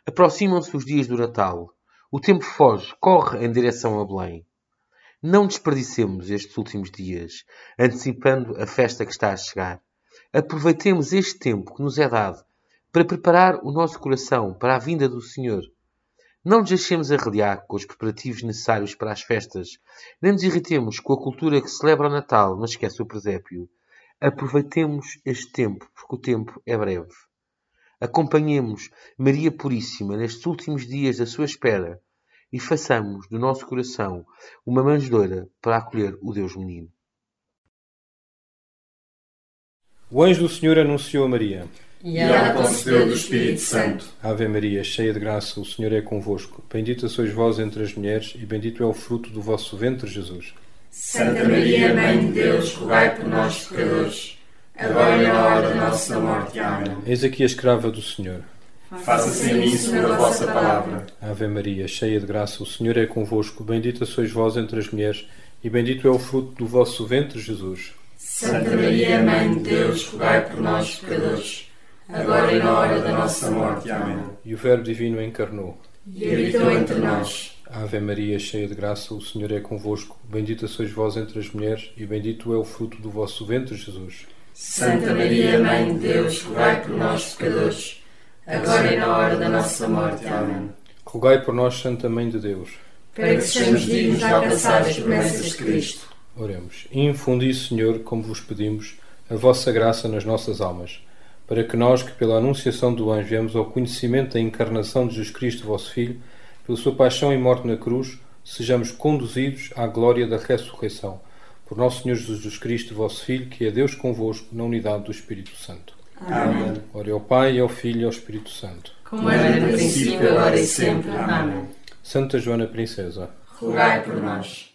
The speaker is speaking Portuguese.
Aproximam-se os dias do Natal. O tempo foge, corre em direção a Belém. Não desperdicemos estes últimos dias, antecipando a festa que está a chegar. Aproveitemos este tempo que nos é dado para preparar o nosso coração para a vinda do Senhor. Não nos deixemos arreliar com os preparativos necessários para as festas, nem nos irritemos com a cultura que celebra o Natal, mas esquece o presépio. Aproveitemos este tempo, porque o tempo é breve. Acompanhemos Maria Puríssima nestes últimos dias da sua espera e façamos do nosso coração uma manjedoura para acolher o Deus menino. O anjo do Senhor anunciou a Maria. E ela concebeu do Espírito Santo. Ave Maria, cheia de graça, o Senhor é convosco. Bendita sois vós entre as mulheres, e bendito é o fruto do vosso ventre, Jesus. Santa Maria, Mãe de Deus, rogai por nós, pecadores, agora e na hora da nossa morte. Amém. Eis aqui a escrava do Senhor. Faça-se em mim segundo a vossa palavra. Ave Maria, cheia de graça, o Senhor é convosco. Bendita sois vós entre as mulheres, e bendito é o fruto do vosso ventre, Jesus. Santa Maria, Mãe de Deus, rogai por nós, pecadores, agora e na hora da nossa morte. Amém. E o Verbo Divino encarnou. E habitou entre nós. Ave Maria, cheia de graça, o Senhor é convosco. Bendita sois vós entre as mulheres, e bendito é o fruto do vosso ventre, Jesus. Santa Maria, Mãe de Deus, rogai por nós, pecadores, agora e na hora da nossa morte. Amém. Rogai por nós, Santa Mãe de Deus, para que sejamos dignos de alcançar as promessas de Cristo. Oremos. Infundi, Senhor, como vos pedimos, a vossa graça nas nossas almas, para que nós, que pela anunciação do anjo viemos ao conhecimento da encarnação de Jesus Cristo, vosso Filho, pela sua paixão e morte na cruz, sejamos conduzidos à glória da ressurreição. Por nosso Senhor Jesus Cristo, vosso Filho, que é Deus convosco, na unidade do Espírito Santo. Amém. Ore ao Pai, ao Filho e ao Espírito Santo. Como era no princípio, agora e sempre. Amém. Santa Joana Princesa, rogai por nós.